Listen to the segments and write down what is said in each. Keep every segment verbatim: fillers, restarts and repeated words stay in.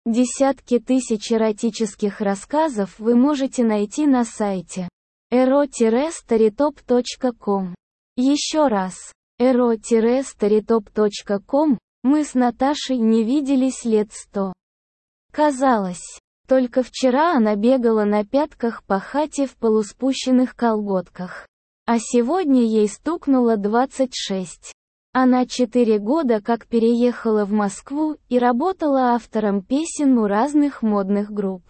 Десятки тысяч эротических рассказов вы можете найти на сайте эро старитоп точка ком. Еще раз, эро старитоп точка ком. Мы с Наташей не виделись лет сто. Казалось, только вчера она бегала на пятках по хате в полуспущенных колготках. А сегодня ей стукнуло двадцать шесть. Она четыре года как переехала в Москву и работала автором песен у разных модных групп.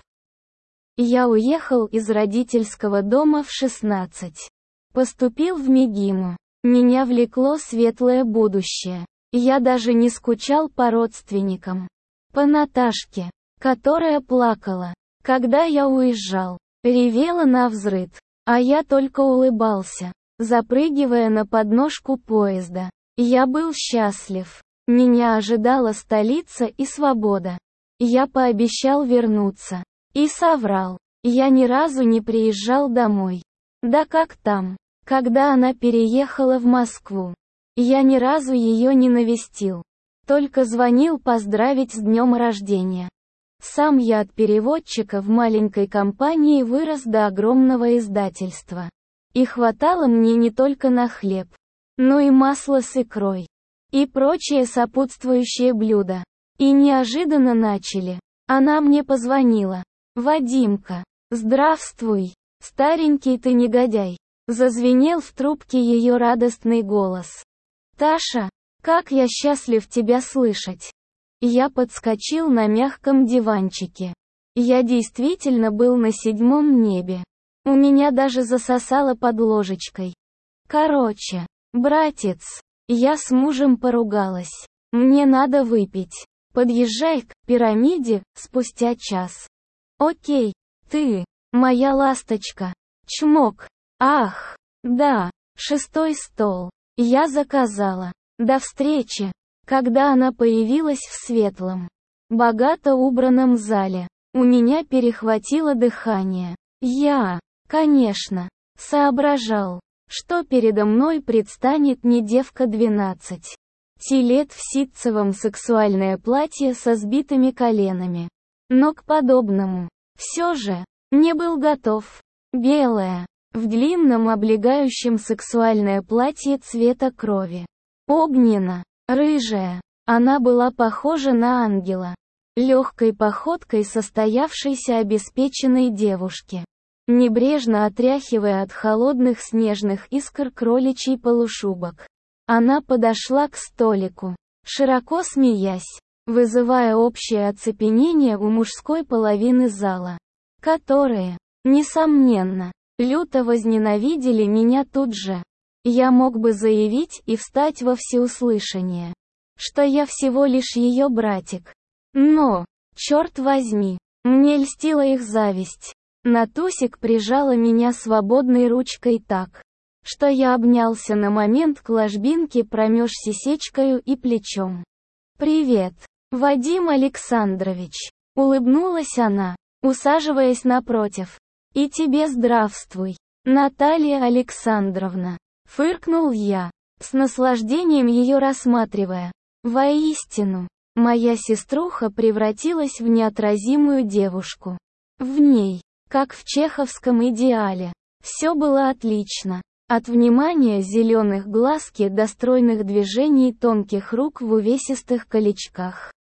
Я уехал из родительского дома в шестнадцать. Поступил в МИГИМО. Меня влекло светлое будущее. Я даже не скучал по родственникам. По Наташке, которая плакала, когда я уезжал, ревела навзрыд, а я только улыбался, запрыгивая на подножку поезда. Я был счастлив. Меня ожидала столица и свобода. Я пообещал вернуться. И соврал. Я ни разу не приезжал домой. Да как там, когда она переехала в Москву? Я ни разу ее не навестил. Только звонил поздравить с днем рождения. Сам я от переводчика в маленькой компании вырос до огромного издательства. И хватало мне не только на хлеб, но и масло с икрой. И прочие сопутствующие блюда. И неожиданно начали. Она мне позвонила. «Вадимка, здравствуй, старенький ты негодяй!» Зазвенел в трубке ее радостный голос. «Таша, как я счастлив тебя слышать!» Я подскочил на мягком диванчике. Я действительно был на седьмом небе. У меня даже засосало под ложечкой. Короче, братец, я с мужем поругалась. Мне надо выпить. Подъезжай к пирамиде спустя час. Окей, ты, моя ласточка. Чмок. Ах, да, шестой стол. Я заказала. До встречи. Когда она появилась в светлом, богато убранном зале, у меня перехватило дыхание. Я, конечно, соображал, что передо мной предстанет не девка двенадцати лет в ситцевом сексуальное платье со сбитыми коленами. Но к подобному, все же, не был готов. Белая, в длинном облегающем сексуальное платье цвета крови. Огненно, рыжая, она была похожа на ангела. Легкой походкой состоявшейся обеспеченной девушки. Небрежно отряхивая от холодных снежных искр кроличий полушубок. Она подошла к столику, широко смеясь, вызывая общее оцепенение у мужской половины зала, которые, несомненно, люто возненавидели меня тут же. Я мог бы заявить и встать во всеуслышание, что я всего лишь ее братик. Но, черт возьми, мне льстила их зависть. Натусик прижала меня свободной ручкой так, что я обнялся на момент к ложбинке промеж сисечкою и плечом. «Привет, Вадим Александрович», — улыбнулась она, усаживаясь напротив. «И тебе здравствуй, Наталья Александровна», — фыркнул я, с наслаждением ее рассматривая. Воистину, моя сеструха превратилась в неотразимую девушку. В ней, как в чеховском идеале, все было отлично. От внимания зеленых глазки до стройных движений тонких рук в увесистых колечках.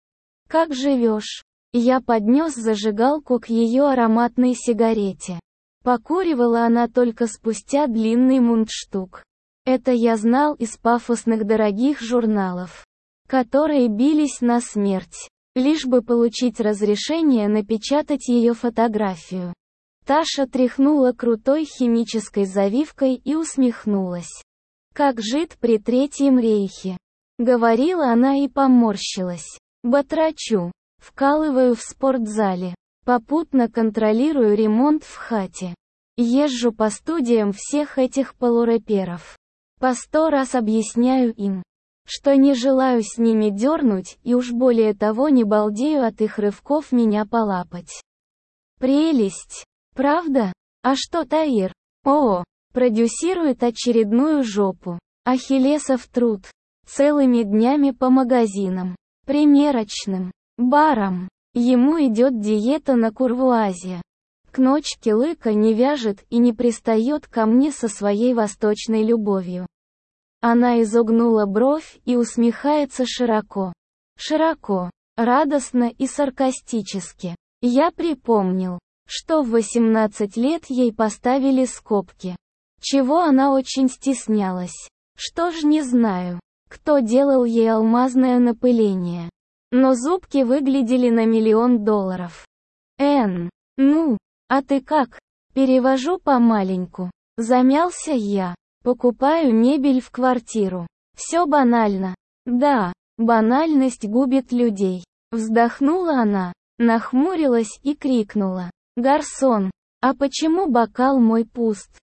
«Как живешь?» Я поднес зажигалку к ее ароматной сигарете. Покуривала она только спустя длинный мундштук. Это я знал из пафосных дорогих журналов, которые бились на смерть, лишь бы получить разрешение напечатать ее фотографию. Таша тряхнула крутой химической завивкой и усмехнулась. «Как жид при Третьем рейхе», — говорила она и поморщилась. «Батрачу, вкалываю в спортзале, попутно контролирую ремонт в хате. Езжу по студиям всех этих полурэперов. По сто раз объясняю им, что не желаю с ними дернуть и уж более того не балдею от их рывков меня полапать. Прелесть! Правда? А что Таир? О, продюсирует очередную жопу. Ахиллесов труд. Целыми днями по магазинам, примерочным, барам, Ему идет диета на курвуазе. К ночке лыка не вяжет и не пристает ко мне со своей восточной любовью. Она изогнула бровь и усмехается широко. Широко, радостно и саркастически. Я припомнил, что в восемнадцать лет ей поставили скобки. Чего она очень стеснялась. Что ж, не знаю, кто делал ей алмазное напыление. Но зубки выглядели на миллион долларов. Энн, ну, а ты как? Перевожу помаленьку. Замялся я. Покупаю мебель в квартиру. Все банально. Да, банальность губит людей. Вздохнула она, нахмурилась и крикнула. Гарсон, а почему бокал мой пуст?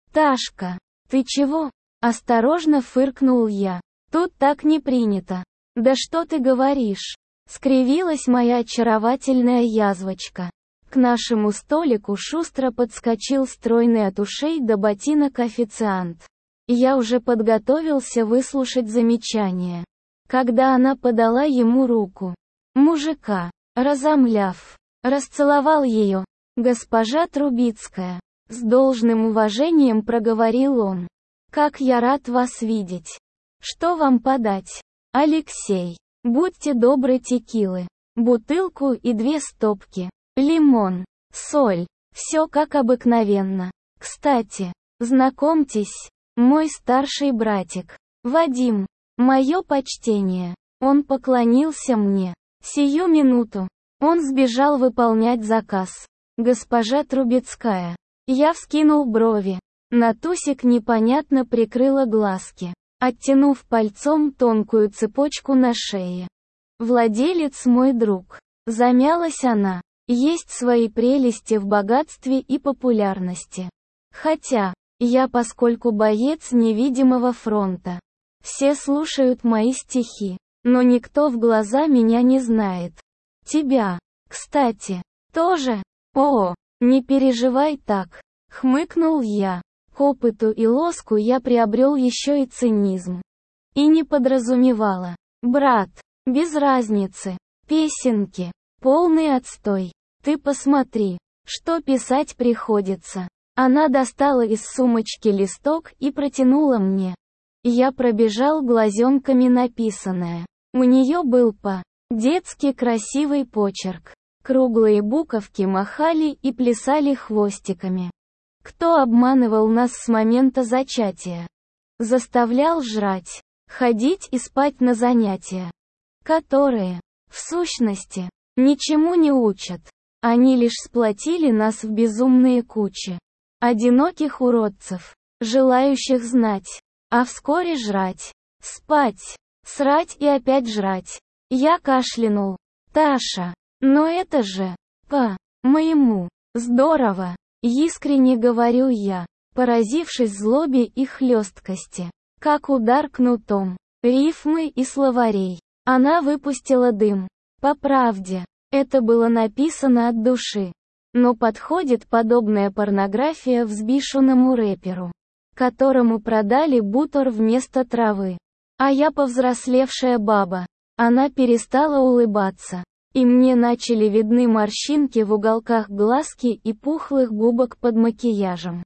Ташка, ты чего? Осторожно фыркнул я. Тут так не принято. Да что ты говоришь? Скривилась моя очаровательная язвочка. К нашему столику шустро подскочил стройный от ушей до ботинок официант. Я уже подготовился выслушать замечание, когда она подала ему руку. Мужика, разомляв, расцеловал ее. Госпожа Трубицкая, с должным уважением проговорил он. Как я рад вас видеть. Что вам подать? Алексей, будьте добры, текилы, бутылку и две стопки. Лимон, соль, все как обыкновенно. Кстати, знакомьтесь, мой старший братик, Вадим, мое почтение. Он поклонился мне. Сию минуту. Он сбежал выполнять заказ. Госпожа Трубецкая. Я вскинул брови. Натусик непонятно прикрыла глазки, оттянув пальцом тонкую цепочку на шее. Владелец мой друг. Замялась она. Есть свои прелести в богатстве и популярности. Хотя, я поскольку боец невидимого фронта. Все слушают мои стихи, но никто в глаза меня не знает. Тебя, кстати, тоже? О, не переживай так, хмыкнул я. К опыту и лоску я приобрел еще и цинизм. И не подразумевала. Брат, без разницы. Песенки. Полный отстой. Ты посмотри, что писать приходится. Она достала из сумочки листок и протянула мне. Я пробежал глазенками написанное. У нее был по-детски красивый почерк. Круглые буковки махали и плясали хвостиками. Кто обманывал нас с момента зачатия? Заставлял жрать, ходить и спать на занятия, которые, в сущности, ничему не учат. Они лишь сплотили нас в безумные кучи. Одиноких уродцев, желающих знать, а вскоре жрать, спать, срать и опять жрать. Я кашлянул. Таша, но это же, по-моему, здорово. Искренне говорю я, поразившись злобе и хлесткости. Как удар кнутом. Рифмы и словарей. Она выпустила дым. По правде, это было написано от души. Но подходит подобная порнография взбешенному рэперу, которому продали бутор вместо травы. А я повзрослевшая баба. Она перестала улыбаться. И мне начали видны морщинки в уголках глазки и пухлых губок под макияжем.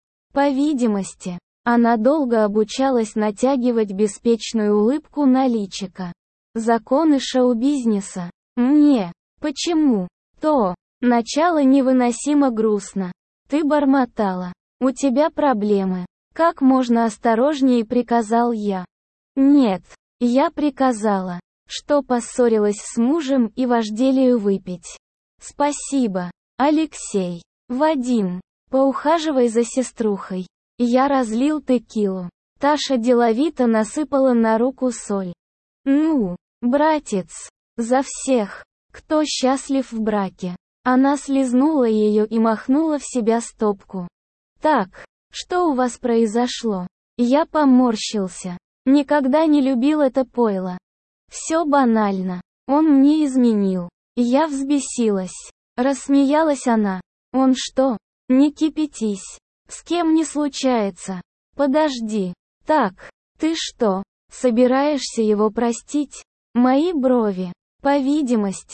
По видимости, она долго обучалась натягивать беспечную улыбку на личико. Законы шоу-бизнеса. Мне. Почему? То. Начало невыносимо грустно. Ты бормотала. У тебя проблемы. Как можно осторожнее, приказал я. Нет. Я приказала, что поссорилась с мужем и вожделею выпить. Спасибо, Алексей. Вадим, поухаживай за сеструхой. Я разлил текилу. Таша деловито насыпала на руку соль. Ну, братец, за всех, кто счастлив в браке. Она слезнула ее и махнула в себя стопку. Так, что у вас произошло? Я поморщился. Никогда не любил это пойло. Все банально. Он мне изменил. Я взбесилась. Рассмеялась она. Он что? Не кипятись. С кем не случается. Подожди. Так, ты что, собираешься его простить? Мои брови, по видимости,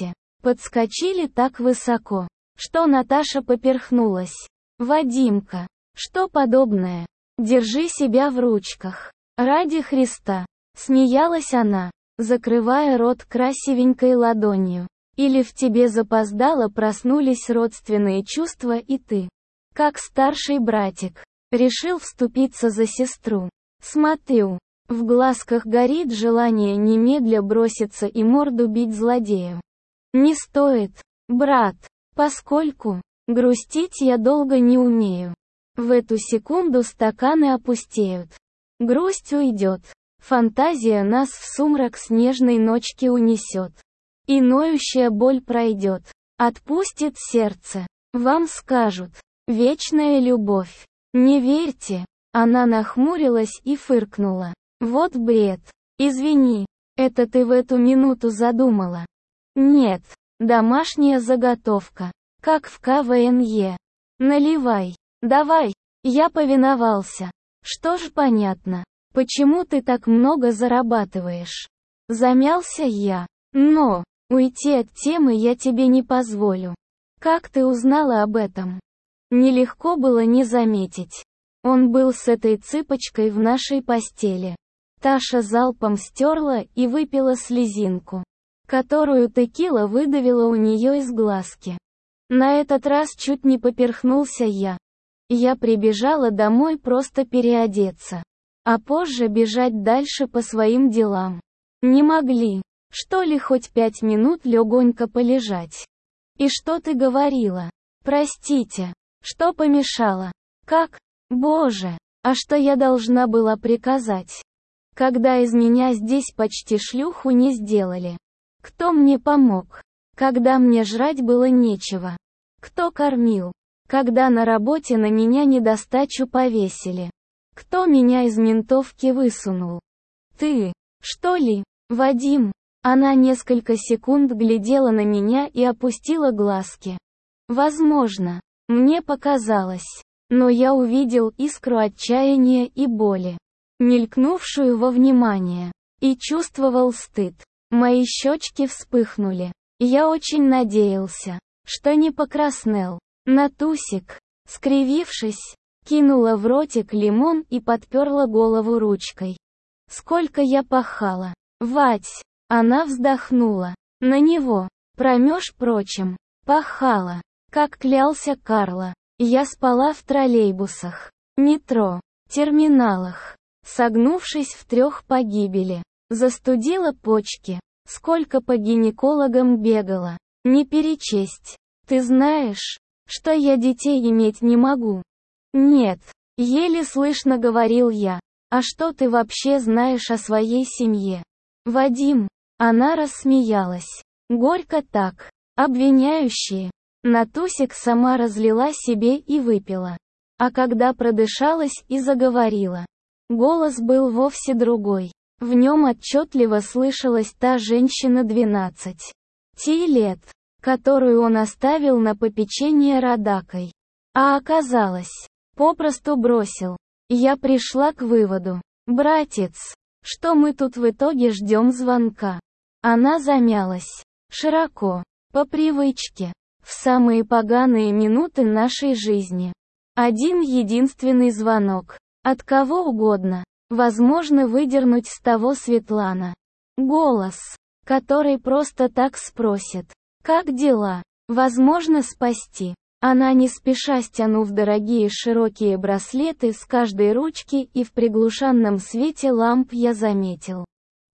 подскочили так высоко, что Наташа поперхнулась. «Вадимка, что подобное? Держи себя в ручках. Ради Христа!» Смеялась она, закрывая рот красивенькой ладонью. «Или в тебе запоздало проснулись родственные чувства, и ты, как старший братик, решил вступиться за сестру. Смотрю, в глазках горит желание немедля броситься и морду бить злодею. Не стоит, брат, поскольку грустить я долго не умею. В эту секунду стаканы опустеют. Грусть уйдет. Фантазия нас в сумрак снежной ночки унесет. И ноющая боль пройдет. Отпустит сердце. Вам скажут. Вечная любовь. Не верьте». Она нахмурилась и фыркнула. «Вот бред. Извини. Это ты в эту минуту задумала?» «Нет. Домашняя заготовка. Как в ка вэ эн е. Наливай. Давай». Я повиновался. «Что ж, понятно. Почему ты так много зарабатываешь?» Замялся я. «Но, уйти от темы я тебе не позволю. Как ты узнала об этом?» Нелегко было не заметить. Он был с этой цыпочкой в нашей постели. Таша залпом стерла и выпила слезинку, которую текила выдавила у нее из глазки. На этот раз чуть не поперхнулся я. Я прибежала домой просто переодеться, а позже бежать дальше по своим делам. Не могли, что ли, хоть пять минут легонько полежать? И что ты говорила? Простите, что помешало? Как? Боже, а что я должна была приказать? Когда из меня здесь почти шлюху не сделали? Кто мне помог? Когда мне жрать было нечего? Кто кормил? Когда на работе на меня недостачу повесили? Кто меня из ментовки высунул? Ты, что ли, Вадим? Она несколько секунд глядела на меня и опустила глазки. Возможно, мне показалось, но я увидел искру отчаяния и боли, мелькнувшую во внимание, и чувствовал стыд. Мои щечки вспыхнули. Я очень надеялся, что не покраснел. Натусик, скривившись, кинула в ротик лимон и подперла голову ручкой. Сколько я пахала. Вать! Она вздохнула. На него, промеж прочим, пахала. Как клялся Карло, я спала в троллейбусах, метро, терминалах, согнувшись в трех погибели. Застудила почки. Сколько по гинекологам бегала. Не перечесть. Ты знаешь, что я детей иметь не могу? Нет, еле слышно говорил я. А что ты вообще знаешь о своей семье? Вадим, она рассмеялась. Горько так, обвиняющие. Натусик сама разлила себе и выпила. А когда продышалась и заговорила, голос был вовсе другой. В нем отчетливо слышалась та женщина двенадцати лет, которую он оставил на попечение Радакой. А оказалось, попросту бросил. Я пришла к выводу, братец, что мы тут в итоге ждем звонка. Она замялась. Широко, по привычке, в самые поганые минуты нашей жизни. Один единственный звонок. От кого угодно. Возможно, выдернуть с того Светлана. Голос, который просто так спросит. Как дела? Возможно, спасти. Она не спеша, стянув дорогие широкие браслеты с каждой ручки, и в приглушенном свете ламп я заметил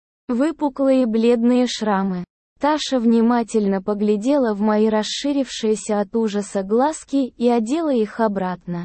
выпуклые бледные шрамы. Таша внимательно поглядела в мои расширившиеся от ужаса глазки и одела их обратно.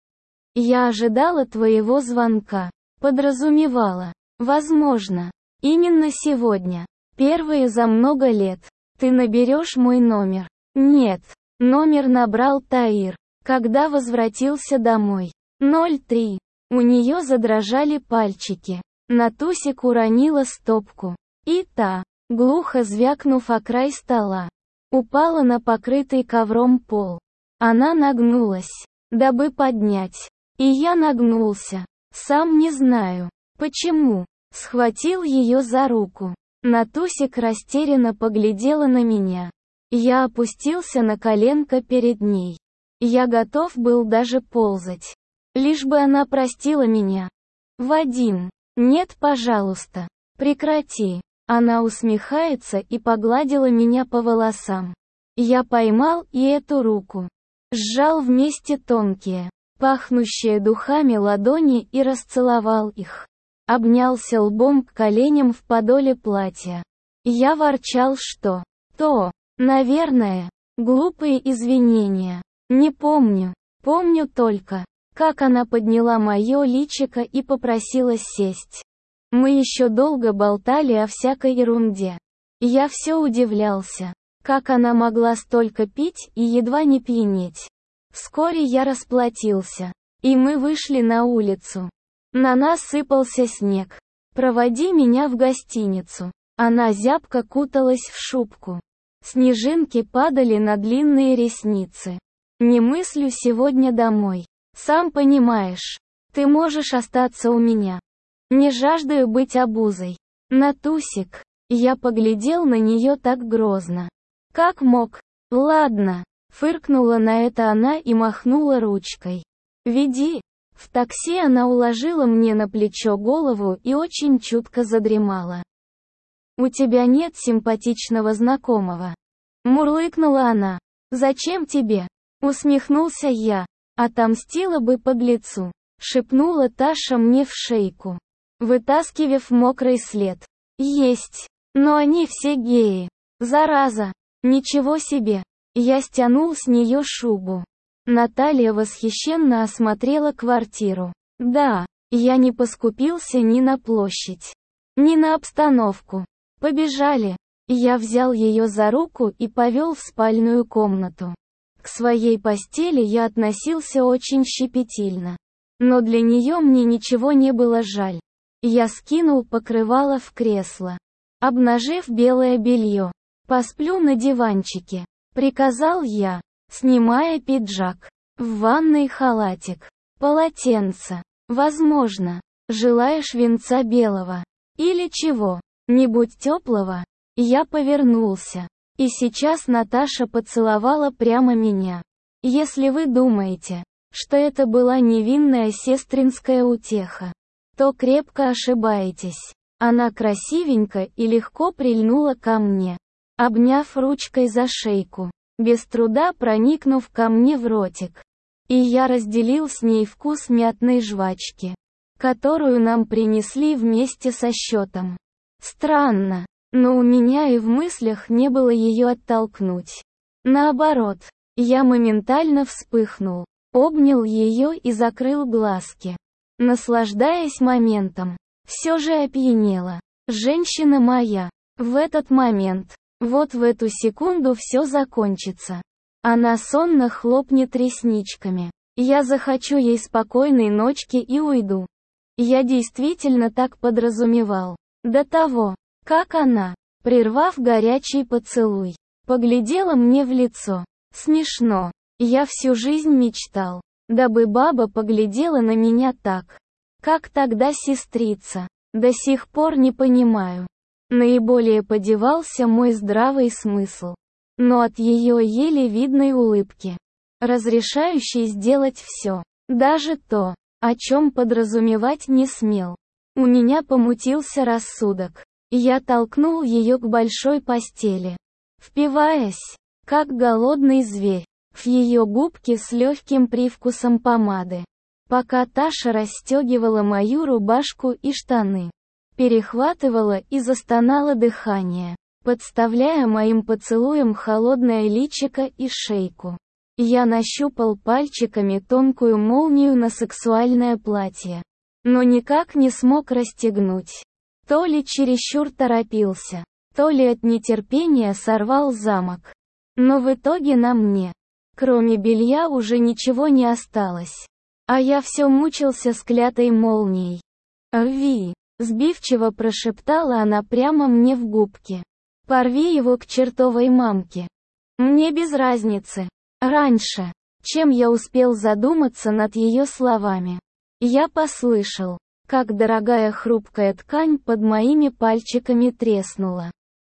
Я ожидала твоего звонка. Подразумевала. Возможно. Именно сегодня. Первые за много лет. Ты наберешь мой номер. Нет. Номер набрал Таир, когда возвратился домой. ноль три. У нее задрожали пальчики. Натусик уронила стопку. И та, глухо звякнув о край стола, упала на покрытый ковром пол. Она нагнулась, дабы поднять. И я нагнулся. Сам не знаю, почему. Схватил ее за руку. Натусик растерянно поглядела на меня. Я опустился на коленко перед ней. Я готов был даже ползать. Лишь бы она простила меня. Вадим, нет, пожалуйста. Прекрати. Она усмехается и погладила меня по волосам. Я поймал и эту руку. Сжал вместе тонкие, пахнущие духами ладони и расцеловал их. Обнялся лбом к коленям в подоле платья. Я ворчал, что то, наверное, глупые извинения. Не помню. Помню только, как она подняла мое личико и попросила сесть. Мы еще долго болтали о всякой ерунде. Я все удивлялся, как она могла столько пить и едва не пьянеть. Вскоре я расплатился, и мы вышли на улицу. На нас сыпался снег. «Проводи меня в гостиницу». Она зябко куталась в шубку. Снежинки падали на длинные ресницы. «Не мыслю сегодня домой. Сам понимаешь, ты можешь остаться у меня. Не жаждаю быть обузой. Натусик». Я поглядел на нее так грозно. Как мог? Ладно. Фыркнула на это она и махнула ручкой. «Веди». В такси она уложила мне на плечо голову и очень чутко задремала. «У тебя нет симпатичного знакомого?» Мурлыкнула она. «Зачем тебе?» Усмехнулся я. «Отомстила бы подлецу», шепнула Таша мне в шейку, вытаскивав мокрый след. «Есть. Но они все геи. Зараза. Ничего себе». Я стянул с нее шубу. Наталья восхищенно осмотрела квартиру. Да, я не поскупился ни на площадь, ни на обстановку. Побежали. Я взял ее за руку и повел в спальную комнату. К своей постели я относился очень щепетильно. Но для нее мне ничего не было жаль. Я скинул покрывало в кресло, обнажив белое белье. «Посплю на диванчике», — приказал я, снимая пиджак. В ванной халатик, полотенце. Возможно, желаешь венца белого? Или чего-нибудь теплого? Я повернулся. И сейчас Наташа поцеловала прямо меня. Если вы думаете, что это была невинная сестринская утеха, то крепко ошибаетесь. Она красивенько и легко прильнула ко мне, обняв ручкой за шейку, без труда проникнув ко мне в ротик. И я разделил с ней вкус мятной жвачки, которую нам принесли вместе со счетом. Странно, но у меня и в мыслях не было ее оттолкнуть. Наоборот, я моментально вспыхнул, обнял ее и закрыл глазки, наслаждаясь моментом. Все же опьянела. Женщина моя. В этот момент, вот в эту секунду все закончится. Она сонно хлопнет ресничками. Я захочу ей спокойной ночки и уйду. Я действительно так подразумевал. До того, как она, прервав горячий поцелуй, поглядела мне в лицо. Смешно. Я всю жизнь мечтал, дабы баба поглядела на меня так, как тогда сестрица. До сих пор не понимаю. Наиболее подевался мой здравый смысл. Но от ее еле видной улыбки, разрешающей сделать все, даже то, о чем подразумевать не смел, у меня помутился рассудок. Я толкнул ее к большой постели, впиваясь, как голодный зверь, в ее губки с легким привкусом помады. Пока Таша расстегивала мою рубашку и штаны, перехватывала и застонала дыхание, подставляя моим поцелуем холодное личико и шейку. Я нащупал пальчиками тонкую молнию на сексуальное платье, но никак не смог расстегнуть. То ли чересчур торопился, то ли от нетерпения сорвал замок. Но в итоге на мне, кроме белья, уже ничего не осталось. А я все мучился с клятой молнией. «Рви!» — сбивчиво прошептала она прямо мне в губки. «Порви его к чертовой мамке. Мне без разницы». Раньше, чем я успел задуматься над ее словами, я послышал, как дорогая хрупкая ткань под моими пальчиками треснула.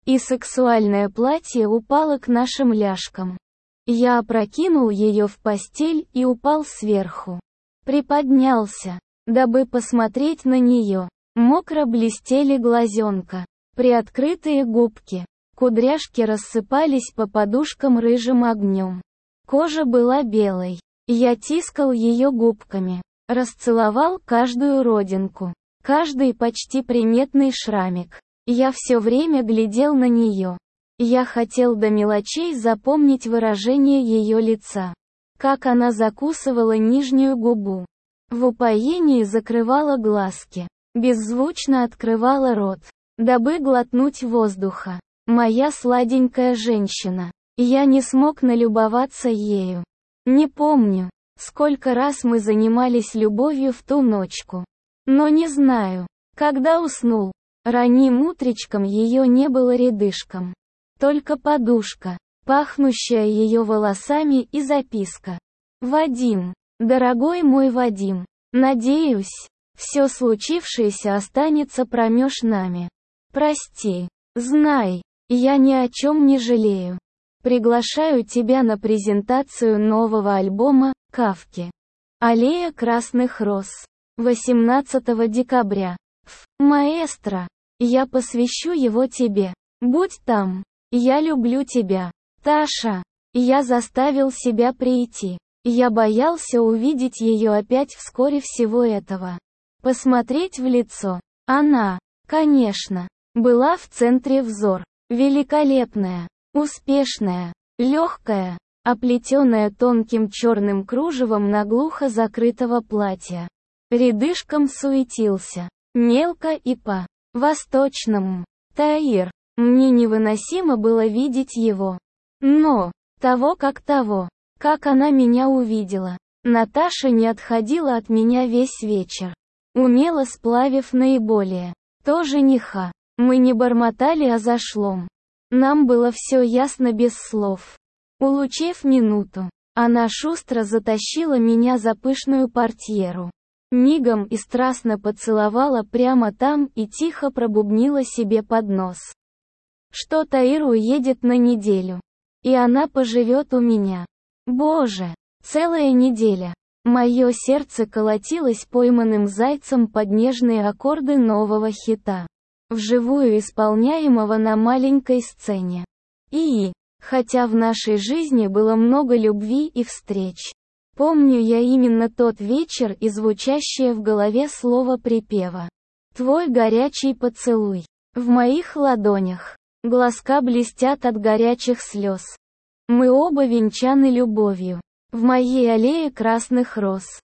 и сексуальное платье упало к нашим ляжкам. Я опрокинул ее в постель и упал сверху. Приподнялся, дабы посмотреть на нее. Мокро блестели глазенка, приоткрытые губки. Кудряшки рассыпались по подушкам рыжим огнем. Кожа была белой. Я тискал ее губками, расцеловал каждую родинку, каждый почти приметный шрамик. Я все время глядел на нее. Я хотел до мелочей запомнить выражение ее лица. Как она закусывала нижнюю губу. В упоении закрывала глазки. Беззвучно открывала рот, дабы глотнуть воздуха. Моя сладенькая женщина. Я не смог налюбоваться ею. Не помню, сколько раз мы занимались любовью в ту ночку. Но не знаю, когда уснул. Ранним утречком ее не было рядышком. Только подушка, пахнущая ее волосами, и записка. «Вадим, дорогой мой Вадим, надеюсь, все случившееся останется промеж нами. Прости, знай, я ни о чем не жалею. Приглашаю тебя на презентацию нового альбома «Кафки». Аллея красных роз. восемнадцатого декабря. В «Маэстро». Я посвящу его тебе. Будь там. Я люблю тебя. Таша. Я заставил себя прийти. Я боялся увидеть ее опять вскоре всего этого. Посмотреть в лицо. Она, конечно, была в центре взор. Великолепная. Успешная, легкая, оплетенная тонким черным кружевом наглухо закрытого платья. Рядышком суетился. Мелко и по-восточному. Таир. Мне невыносимо было видеть его. Но, того как того, как она меня увидела. Наташа не отходила от меня весь вечер. Умело сплавив наиболее. То жениха. Мы не бормотали о зашлом. Нам было все ясно без слов. Улучив минуту, она шустро затащила меня за пышную портьеру. Мигом и страстно поцеловала прямо там и тихо пробубнила себе под нос. Что Таир уедет на неделю. И она поживет у меня. Боже, целая неделя. Мое сердце колотилось пойманным зайцем под нежные аккорды нового хита, вживую исполняемого на маленькой сцене. И, хотя в нашей жизни было много любви и встреч, помню я именно тот вечер и звучащее в голове слово припева. Твой горячий поцелуй. В моих ладонях. Глазка блестят от горячих слез. Мы оба венчаны любовью. В моей аллее красных роз.